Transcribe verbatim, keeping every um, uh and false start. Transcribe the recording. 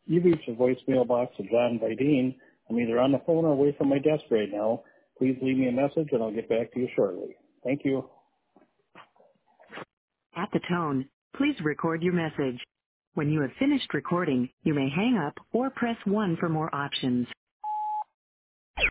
You've reached the voicemail box of John Vidine. I'm either on the phone or away from my desk right now. Please leave me a message and I'll get back to you shortly. Thank you. At the tone, please record your message. When you have finished recording, you may hang up or press one for more options.